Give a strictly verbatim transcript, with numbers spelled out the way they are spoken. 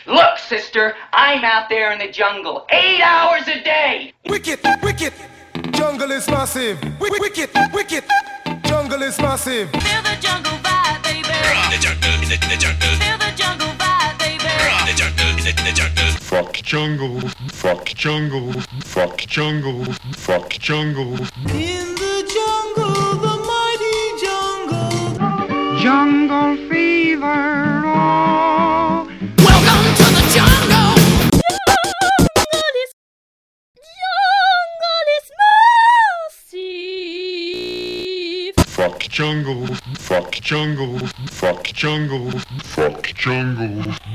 Look, sister, I'm out there in the jungle eight hours a day. Wicked, wicked, jungle is massive. Wicked, wicked, wicked, jungle is massive. Feel the jungle vibe, baby. The jungle, in the, the jungle. Feel the jungle vibe, baby. The jungle, in the, the jungle. Fuck jungle, fuck jungle, fuck jungle, fuck jungle. In the jungle, the mighty jungle. Jungle fever, oh. Welcome to the jungle. Jungle is, jungle is massive. Fuck jungle, fuck jungle, fuck jungle, fuck jungle.